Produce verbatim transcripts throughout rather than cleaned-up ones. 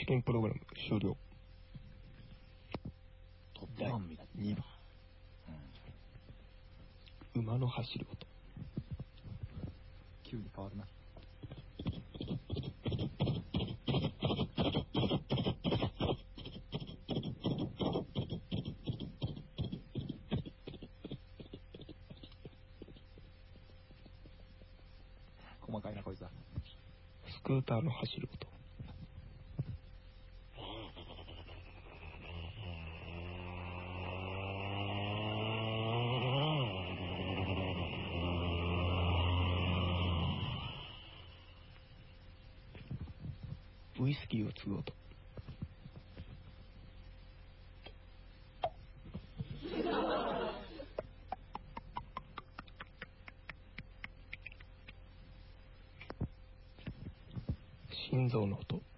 験プログラム終了。 トップガンみたいな。 にばん、うん、馬の走る音。 急に変わるな。細かいなこいつは。 スクーターの走る音。ウイスキーを継ぐ音。心臓の音。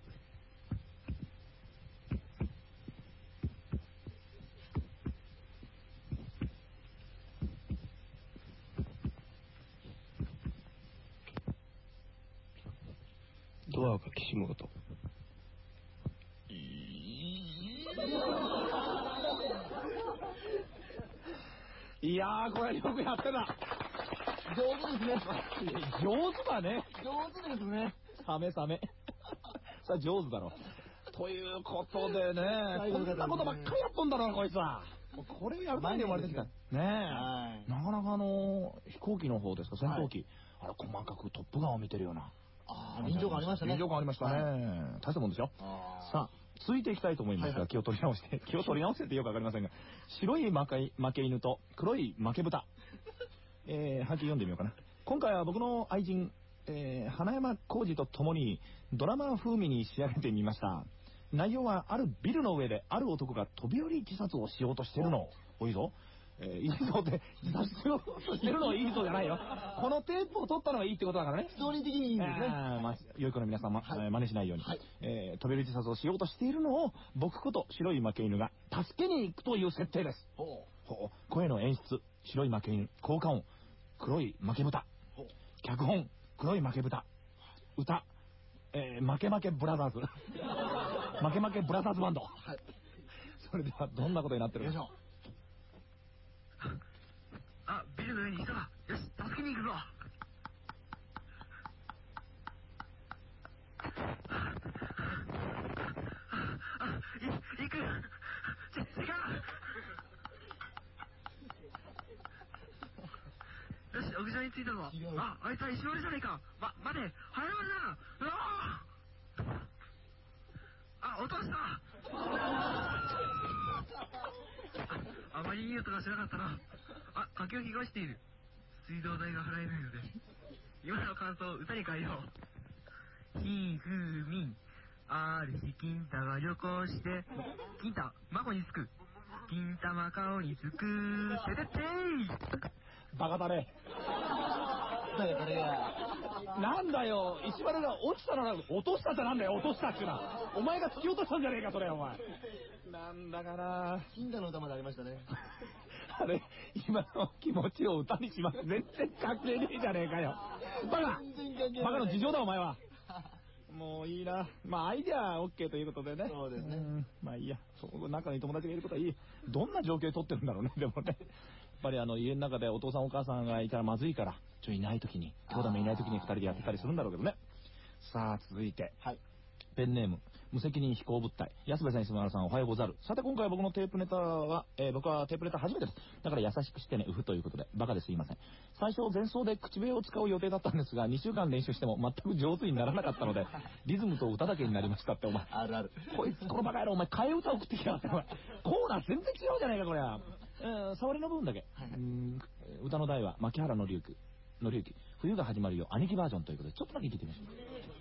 ドアがきしむ音。 いやー、これよくやってた。 上手ですね。 上手だね。 上手ですね。 サメサメ。さあ上手だろ。ということでね、こんなことばっかりやっとんだろうな、こいつは。これやる前に生まれてきた。ねえ。なかなかあの、飛行機の方ですか、戦闘機。あれ、細かくトップガンを見てるような。 ああ、臨場感ありましたね。 臨場感ありましたね。大したもんですよ。さあ、続いていきたいと思いますが、気を取り直して、気を取り直してってよくわかりませんが、白い負け、負け犬と黒い負け豚。えー、はっきり読んでみようかな。今回は僕の愛人、えー、花山浩二と共にドラマ風味に仕上げてみました。内容はあるビルの上である男が飛び降り自殺をしようとしてるの。おいいぞ。えー、いいぞって自殺しようとしてるのはいいぞじゃないよ。このテープを取ったのがいいってことだからね。 ストーリー的にいいんですね。 まあ、良い子の皆さん、まはい、 真似しないように、はい、えー、飛び降り自殺をしようとしているのを僕こと白い負け犬が助けに行くという設定です。ほうほう、声の演出白い負け犬、効果音黒い負け豚、脚本黒い負け豚、歌、えー、負け負けブラザーズ負け負けブラザーズバンド、はい、それではどんなことになってるでしょう。 あ、ビルの上にいた。よし、助けに行くぞ。あ、い、行く。ち、違う。よし、屋上に着いたぞ。あ、あいつは石丸じゃねえか。ま、待て、早まるな。うわあ、落とした。あまりいい音がしなかったな。あ、書き置きがしている。水道代が払えないので今の感想を歌に変えよう。ひふみん、ある日金太が旅行して、金太孫につく、金玉顔につく、ててってーバカだね。なんだよ、石丸が落ちたのな、落としたってなんだよ、落としたってのは。お前が突き落としたんじゃねえか、それ、お前。なんだかな。 金太の歌までありましたね。 あれ、今の気持ちを歌にします。全然関係ねえじゃねえかよ。バカバカの事情だ、お前は。もういいな。まあ、アイデアは OK ということでね。 そうですね。 うん、まあいいや。そこ仲に友達がいることはいい。どんな状況で撮ってるんだろうね、でもね。やっぱりあの、家の中でお父さんお母さんがいたらまずいから、ちょいない時に、兄弟もいない時に二人でやってたりするんだろうけどね。さあ、続いて。はい。ペンネーム、無責任飛行物体。安部さん、石丸さん、おはようござる。さて、今回僕のテープネタは、えー、僕はテープネタ初めてです。だから優しくしてね、うふということで、バカですいません。最初、前奏で口笛を使う予定だったんですが、にしゅうかん練習しても全く上手にならなかったので、リズムと歌だけになりましたって、お前。 あるある。 こいつ、このバカ野郎、お前、替え歌送ってきやがって、お前。コーナー全然違うじゃないか、これは。えー、触りの部分だけ。はいはい、うーん、歌の題は、牧原のりゆき。のりゆき。冬が始まるよ、兄貴バージョンということで、ちょっとだけ聞いてみましょう。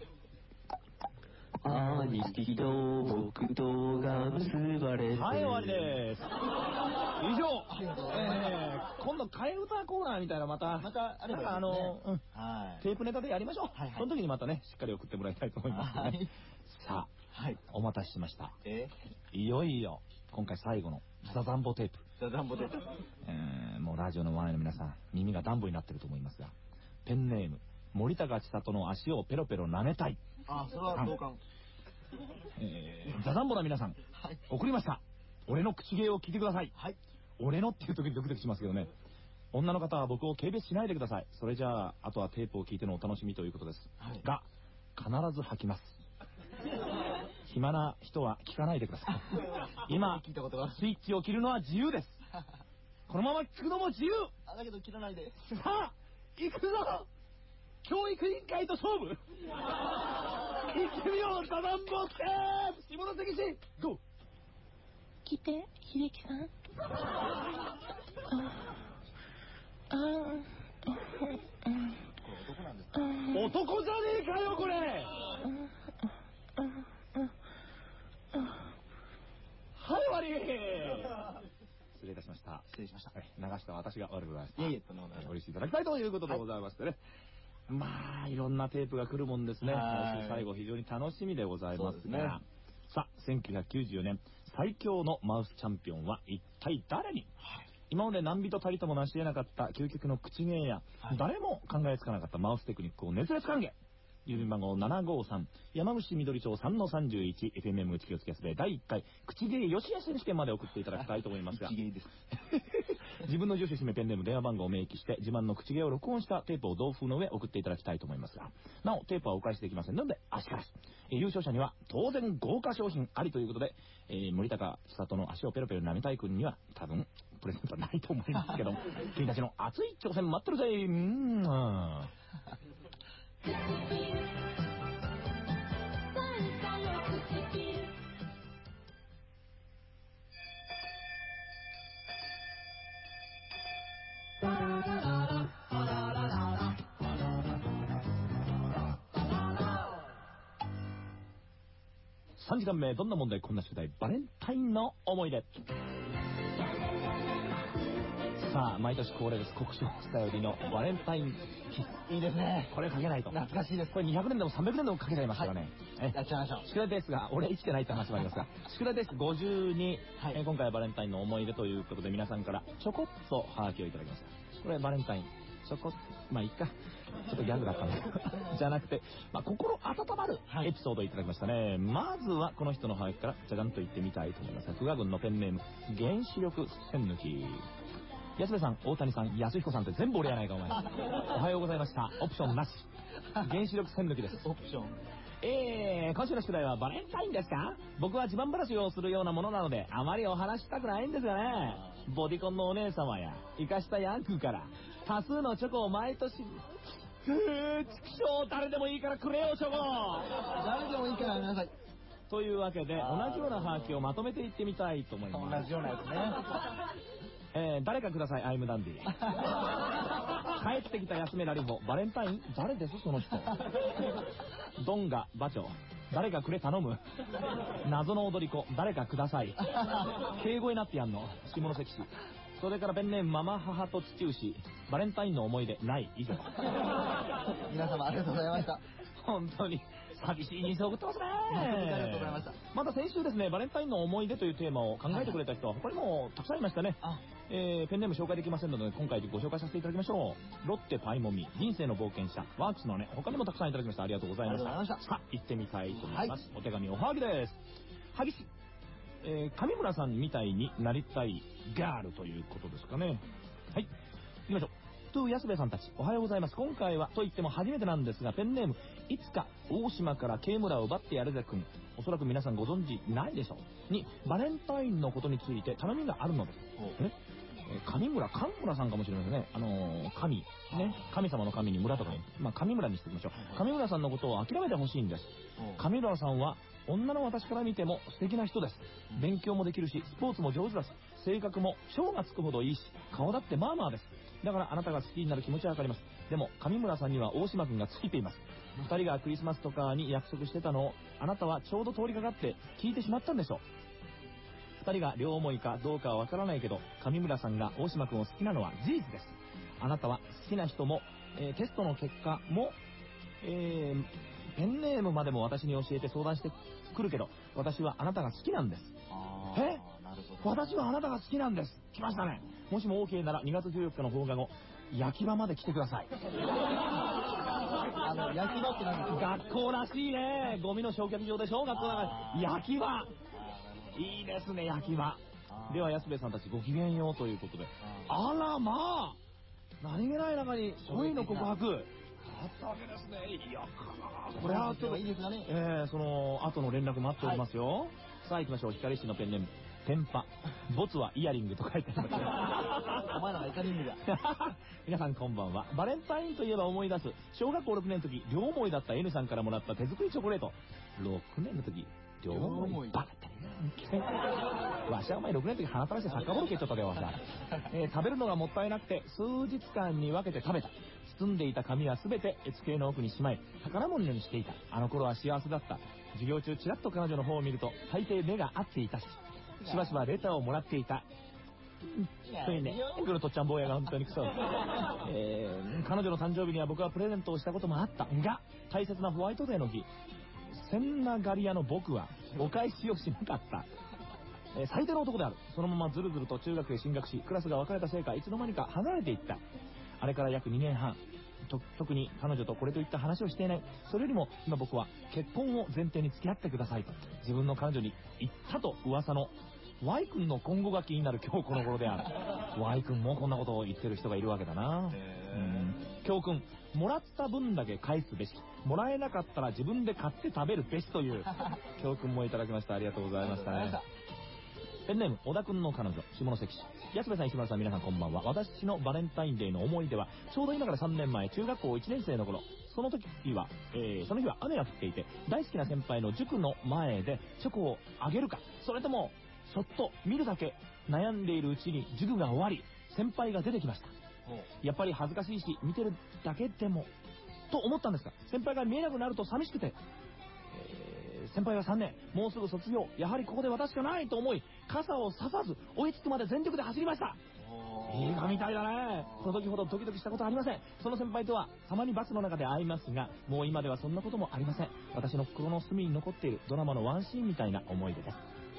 兄貴と僕とが結ばれて。 はい、終わりです。以上。えー、今度替え歌コーナーみたいなまた、 またあればいいですね。 あの、うん、 はい、 テープネタでやりましょう。 はいはい、 その時にまたね、しっかり送ってもらいたいと思いますね。はい、さあ、はい、お待たせしました。えー、いよいよ、今回最後のザザンボテープ。 ザザンボテープ。 えー、もうラジオの前の皆さん、耳がダンボになってると思いますが、ペンネーム、森高千里の足をペロペロ舐めたい。 あ、それは同感。 えー、ザザンボの皆さん、 はい。 送りました。俺の口芸を聞いてください。 はい。 俺のっていう時にドキドキしますけどね。女の方は僕を軽蔑しないでください。それじゃあ、あとはテープを聞いてのお楽しみということです。 はい。 が、必ず吐きます。暇な人は聞かないでください。今、 聞いたことがある。 スイッチを切るのは自由です。このまま聞くのも自由。 あ、だけど切らないで。 さあ、行くぞ。教育委員会と勝負。行ってみよう、ザザンボステープ下関市、ゴー。 来て、秀樹さん。ああ、 男なんですか？ 男じゃねえかよ、これ。はい、終わり。失礼いたしました。 失礼しました。 はい、流した私が悪くございます。 いえいえ、とんでもない。 お許しいただきたいということでございましてね。はい、まあ、いろんなテープが来るもんですね。最終最後、非常に楽しみでございますが。ね、さあ、せんきゅうひゃくきゅうじゅうよねん、最強のマウスチャンピオンは一体誰に、はい、今まで何人たりとも成し得なかった究極の口芸や、はい、誰も考えつかなかったマウステクニックを熱烈歓迎。郵便番号ななごさん、山口緑町 さんのさんじゅういち、エフエムエム 打ち気をつけやすでだいいっかい口芸よしや選手権まで送っていただきたいと思いますが、 口芸です。 自分の住所、氏名、ペンネーム、電話番号を明記して自慢の口芸を録音したテープを同封の上送っていただきたいと思いますが、なおテープはお返しできませんので足から優勝者には当然豪華商品ありということで、えー、森高千里の足をペロペロ舐めたい君には多分プレゼントはないと思いますけども君たちの熱い挑戦待ってるぜ。うーんさんじかんめ、どんな問題こんな宿題、バレンタインの思い出。さあ、毎年恒例です。国書伝よりのバレンタインキス。 いいですね。 これかけないと。 懐かしいです。 これにひゃくねんでもさんびゃくねんでもかけちゃいますからね。 はい、やっちゃいましょう。 宿題ですが、俺生きてないって話もありますが、宿題ですごじゅうに、はい、えー、今回はバレンタインの思い出ということで皆さんからちょこっとハガキをいただきました。これバレンタイン、ちょこっと、まあいいか。ちょっとギャグだったんですじゃなくて、まあ、心温まるエピソードをいただきましたね。はい、まずはこの人のハガキからじゃじゃんと言ってみたいと思います。久我軍のペンネーム、原子力栓抜き。安部さん、大谷さん、安彦さんって全部俺やないかお前。おはようございました。オプションなし。原子力栓抜きです。 オプション。 えー、今週の宿題はバレンタインですか？僕は自慢話をするようなものなので、あまりお話したくないんですよね。ボディコンのお姉様や、生かしたヤンクから、多数のチョコを毎年、ふぅ、ちくしょう、誰でもいいからくれよ、チョコ。 誰でもいいからやめなさい。 というわけで、同じようなハガキをまとめていってみたいと思います。 同じようなやつね。 えー、誰かください、アイムダンディ。帰ってきた安目ラリホ、バレンタイン誰ですその人。ドンガ、バチョ、誰かくれ頼む。謎の踊り子、誰かください。敬語になってやんの、下関市。それからペンネーム、ママ母と父牛、バレンタインの思い出ない以上。 皆様ありがとうございました。 本当に寂しい印象を送ってますね。 ありがとうございました。 また先週ですね、バレンタインの思い出というテーマを考えてくれた人は他にもたくさんいましたね。えー、ペンネーム紹介できませんので、今回ご紹介させていただきましょう。ロッテパイモミ、人生の冒険者、ワークスのね、他にもたくさんいただきました。ありがとうございました。 ありがとうございました。 さあ、行ってみたいと思います。はい、お手紙おはぎです。はぎし、えー、上村さんみたいになりたいガールということですかね。はい、行きましょう。と安部さんたちおはようございます。今回はと言っても初めてなんですが、ペンネームいつか大島から慶村を奪ってやるぜくん、おそらく皆さんご存知ないでしょうにバレンタインのことについて頼みがあるのです。え上村神村さんかもしれませんね。あのー、神ね、神様の神に村とかに、まあ上村にしておきましょう。上村さんのことを諦めてほしいんです。上村さんは女の私から見ても素敵な人です。勉強もできるしスポーツも上手だし、性格も超がつくほどいいし、顔だってまあまあです。だからあなたが好きになる気持ちはわかります。でも上村さんには大島君がついています。二人がクリスマスとかに約束してたのをあなたはちょうど通りかかって聞いてしまったんでしょう。二人が両思いかどうかはわからないけど、上村さんが大島君を好きなのは事実です。あなたは好きな人も、えー、テストの結果も、えー、ペンネームまでも私に教えて相談してくるけど、私はあなたが好きなんです。 あえ私はあなたが好きなんです。来ましたね。もしも OK ならにがつじゅうよっかの放課後、焼き場まで来てください。 あの、焼き場って何ですか？ 学校らしいね。ゴミの焼却場でしょ、学校の中で。焼き場。いいですね、焼き場。では、安部さんたちごきげんようということで。あら、まあ。何気ない中に恋の告白。あったわけですね。いや、これはちょっと、 いいですかね。 えー、その、後の連絡待っておりますよ。はい、さあ行きましょう。光石のペンネーム。テンパ。ボツはイヤリングと書いてあります。 お前らがイカリングだ。 皆さんこんばんは。バレンタインといえば思い出す。小学校ろくねんの時、両思いだった N さんからもらった手作りチョコレート。ろくねんの時、両思いバカってね。わしはお前ろくねんの時鼻垂らしてサッカーボール蹴っちゃったでわしは。えー、食べるのがもったいなくて、数日間に分けて食べた。包んでいた紙はすべて机の奥にしまい、宝物にしていた。あの頃は幸せだった。授業中ちらっと彼女の方を見ると、大抵目が合っていたし、しばしばレターをもらっていた。そういうね、グルトちゃん坊やが本当にクソ。えー、彼女の誕生日には僕はプレゼントをしたこともあったが、大切なホワイトデーの日、センナガリアの僕はお返しをしなかった。えー、最低の男である。そのままずるずると中学へ進学し、クラスが別れたせいかいつの間にか離れていった。あれから約にねんはん。と特に彼女とこれといった話をしていない。それよりも今僕は結婚を前提に付き合ってくださいと自分の彼女に言ったと噂の Y 君の今後が気になる今日この頃である。 Y 君もこんなことを言ってる人がいるわけだな。うん、教訓、もらった分だけ返すべし、もらえなかったら自分で買って食べるべしという教訓もいただきました。ありがとうございましたね。ペンネーム、小田くんの彼女、下関市。安部さん、石村さん、皆さんこんばんは。私のバレンタインデーの思い出は、ちょうど今からさんねんまえ、中学校いちねん生の頃、その時は、えー、その日は雨が降っていて、大好きな先輩の塾の前でチョコをあげるか、それとも、そっと見るだけ悩んでいるうちに塾が終わり、先輩が出てきました。やっぱり恥ずかしいし、見てるだけでも、と思ったんですが、先輩が見えなくなると寂しくて、先輩はさんねん、もうすぐ卒業、やはりここで私しかないと思い、傘を差さず追いつくまで全力で走りました。映画みたいだね。その時ほどドキドキしたことはありません。その先輩とはたまにバスの中で会いますが、もう今ではそんなこともありません。私の心の隅に残っているドラマのワンシーンみたいな思い出です。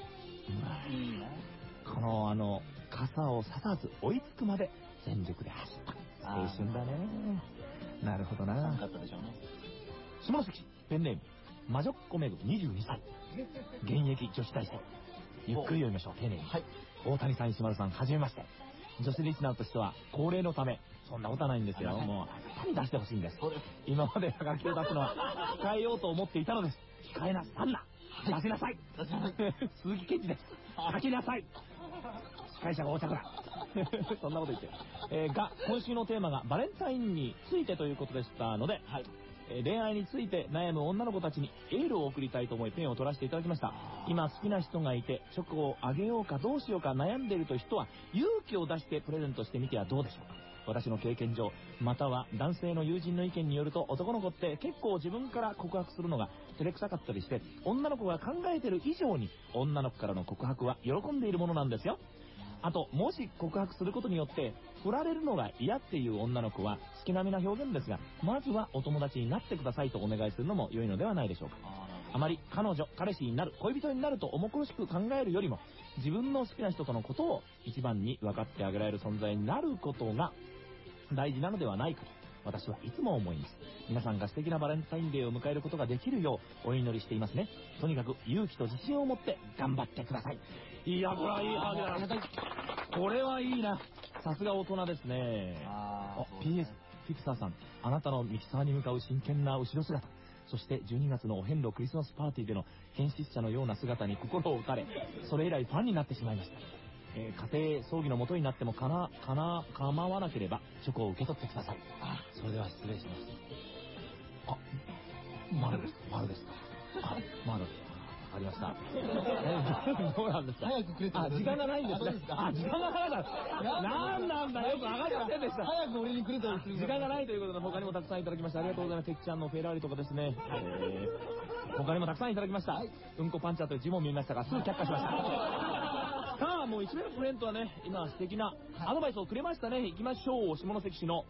このあの傘を差さず追いつくまで全力で走った青春だね。なるほどな。 かったでしょうね。 下関ペンネーム魔女っ子めぐにじゅうにさい、現役女子大生。ゆっくり読みましょう、丁寧に。はい。大谷さん、石丸さん、はじめまして。女子リスナーとしては高齢のため、そんなことはないんですよ。もうあなたに出してほしいんです。今までハガキを出すのは控えようと思っていたのです。控えなさんな、出せなさい。鈴木健二です。書きなさい。司会者が横着だ。そんなこと言って、えー、が今週のテーマがバレンタインについてということでしたので、はい、恋愛について悩む女の子たちにエールを送りたいと思いペンを取らせていただきました。今好きな人がいてチョコをあげようかどうしようか悩んでいるという人は勇気を出してプレゼントしてみてはどうでしょうか。私の経験上、または男性の友人の意見によると、男の子って結構自分から告白するのが照れくさかったりして、女の子が考えている以上に女の子からの告白は喜んでいるものなんですよ。あと、もし告白することによって振られるのが嫌っていう女の子は月並みな表現ですが、まずはお友達になってくださいとお願いするのも良いのではないでしょうか。あまり彼女、彼氏になる、恋人になると重苦しく考えるよりも、自分の好きな人とのことを一番に分かってあげられる存在になることが大事なのではないかと私はいつも思います。皆さんが素敵なバレンタインデーを迎えることができるようお祈りしていますね。とにかく勇気と自信を持って頑張ってください。いや、これはいいハードだ。これはいいな。さすが大人ですね。あ ピーエス フィクサーさん、あなたのミキサーに向かう真剣な後ろ姿、そしてじゅうにがつのお遍路クリスマスパーティーでの変質者のような姿に心を打たれ、それ以来ファンになってしまいました。えー、家庭葬儀の元になってもかな、かな、構わなければチョコを受け取ってください。あ、それでは失礼します。あ、丸ですか、丸ですか。あ、丸。ありました。え、どうなんですか。 早くくれてください。 あ、時間がないんですね。あ、時間がなかった。なんなんだよく上がりませんでした。 早く俺にくれたら時間がないということで他にもたくさんいただきました。ありがとうございます。てっちゃんのフェラーリとかですね。えー、他にもたくさんいただきました。はい、うんこパンチャーという字も見ましたが、すぐ却下しました。さあ、もう一名のコメントはね、今素敵なアドバイスをくれましたね。行きましょう。下関市の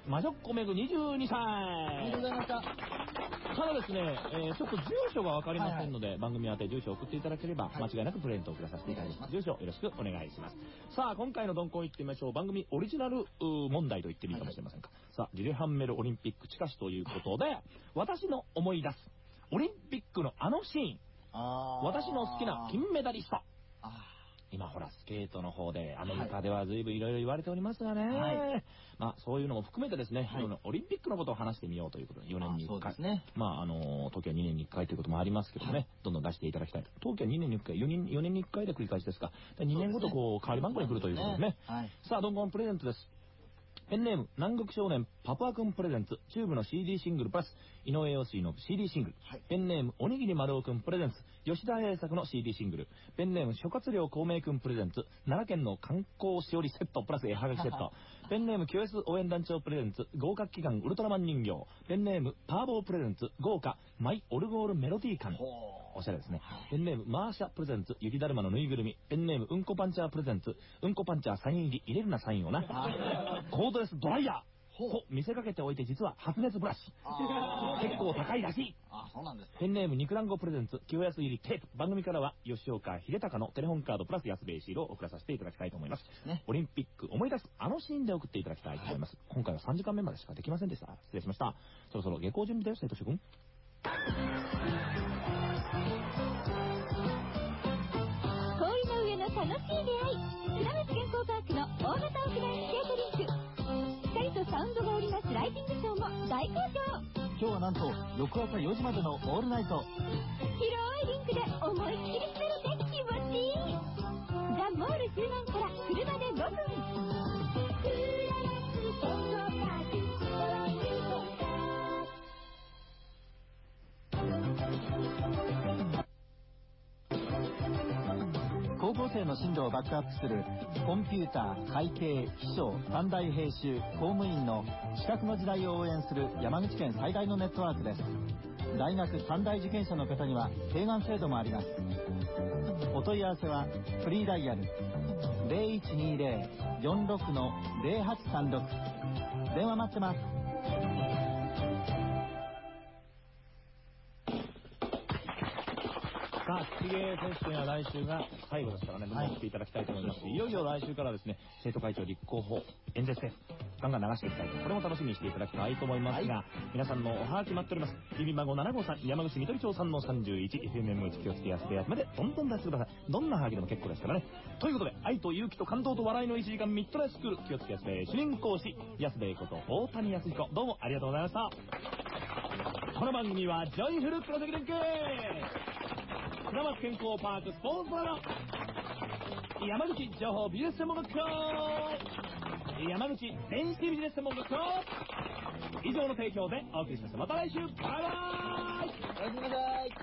魔女っ子めぐにじゅうにさありがとうございました。 い。ただですね、えーちょっと住所がわかりませんので、番組宛て住所を送っていただければ、 はい間違いなくプレゼントをくださせていただきます。住所よろしくお願いします。さあ、今回のドンコン行ってみましょう。番組オリジナルうー問題と言ってもいいかもしれませんか。さあ、リレハンメルオリンピック近しということで、私の思い出すオリンピックのあのシーン、 あー私の好きな金メダリスト。 あ今ほらスケートの方でアメリカでは随分いろいろ言われておりますがね、 はいまあそういうのも含めてですね、 はいいろいろオリンピックのことを話してみようということでよねんにいっかい、 あそうですねまああの東京にねんにいっかいということもありますけどもね、 はいどんどん出していただきたい。東京にねんにいっかい、よねんよねんにいっかいで繰り返しですか。にねんごとこう変わり番号に来るということですね。 はいさあどんどんプレゼントです。ペンネーム南国少年パプア君プレゼンツチューブの シーディー シングルプラス井上陽水の シーディー シングル、 はい、 ペンネームおにぎり丸尾君プレゼンツ吉田栄作の シーディー シングル、ペンネーム諸葛亮孔明君プレゼンツ奈良県の観光しおりセットプラス絵はがきセットペンネーム キューエス 応援団長プレゼンツ合格祈願ウルトラマン人形、ペンネームパーボープレゼンツ豪華マイオルゴールメロディー感、おしゃれですね。ペンネームマーシャプレゼンツ雪だるまのぬいぐるみ、ペンネームうんこパンチャープレゼンツうんこパンチャーサイン入り入れるなサインをなコードレスドライヤーと見せかけておいて実は発熱ブラシ結構高いらしい。 あ、そうなんです。 ペンネーム肉団子プレゼンツ清安入りテープ、番組からは吉岡秀隆のテレホンカードプラス安兵衛シールを送らさせていただきたいと思います、ね、オリンピック思い出すあのシーンで送っていただきたいと思います、はい、今回はさんじかんめまでしかできませんでした。失礼しました。そろそろ下校準備だよ生徒諸君。 氷の上の楽しい出会い、砂松健康パークの大型屋外スケートリンク、光とサウンドが織りなすライティングショーも大好評。 今日はなんと翌朝よじまでのオールナイト。 広いリンクで思いっきり滑れて気持ちいい。ザ・モール周南から車でごふん。 高校生の進路をバックアップするコンピューター、会計、秘書、短大編集、公務員の資格の時代を応援する山口県最大のネットワークです。大学三大受験者の方には併願制度もあります。お問い合わせはフリーダイヤル ゼロいちにゼロ よんろく ゼロはちさんろく 電話待ってます。 さあ、水泳選手権は来週が最後ですからね、どんどん来ていただきたいと思いますし、はい、いよいよ来週からですね、生徒会長立候補演説です。ガンガン流していきたいと、これも楽しみにしていただきたいと思いますが、はい、皆さんのおはがき待っております。郵便番号ななごさん、山口緑町さんのさんじゅういち、エフエムエム いち気をつけやすべやつまでどんどん出してください。どんなはがきでも結構ですからね。ということで、愛と勇気と感動と笑いのいちじかんミッドナイトスクール、気をつけやすべ主任講師、安部こと大谷康彦、どうもありがとうございました。この番組はジョイフルプロジェクト連携砂松健康パークスポーツバーの山口情報ビジネス専門学校、山口電子ビジネス専門学校、以上の提供でお送りしました。また来週、バイバーイ。 おやすみなさい。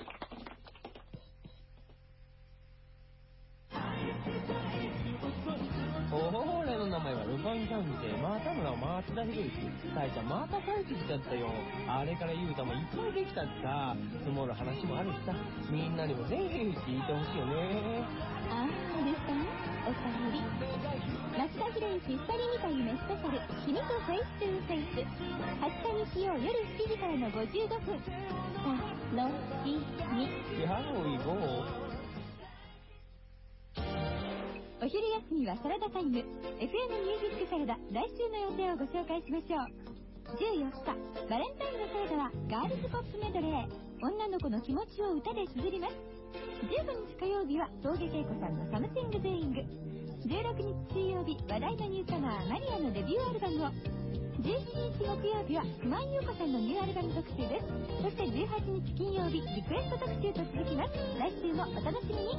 俺の名前はルパン三世、また村松田博之。大ちゃんまた帰ってきちゃったよ。あれから言うたもいっぱいできたってさ、積もる話もあるしさ、みんなにもぜひ聞いてほしいよね。 ああ、ルパン、おかえり。松田博之二人見た夢スペシャル、君とフェイストゥーフェイス。はつか日曜夜しちじからのごじゅうごふん。楽しみ。 やおいごお昼休みはサラダタイム。 エフエム ミュージックサラダ、来週の予定をご紹介しましょう。じゅうよっか、バレンタインのサラダはガールズポップメドレー。女の子の気持ちを歌で綴ります。じゅうごにち火曜日は峠恵子さんのサムシングドゥイング。じゅうろくにち水曜日、話題のニューカマーマリアのデビューアルバムを。じゅうしちにち木曜日は熊井優子さんのニューアルバム特集です。そしてじゅうはちにち金曜日、リクエスト特集と続きます。来週もお楽しみに。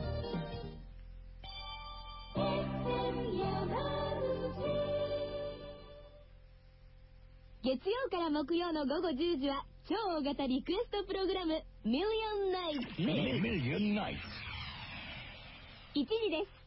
月曜から木曜の午後じゅうじは超大型リクエストプログラムミリオンナイツ。いちじです。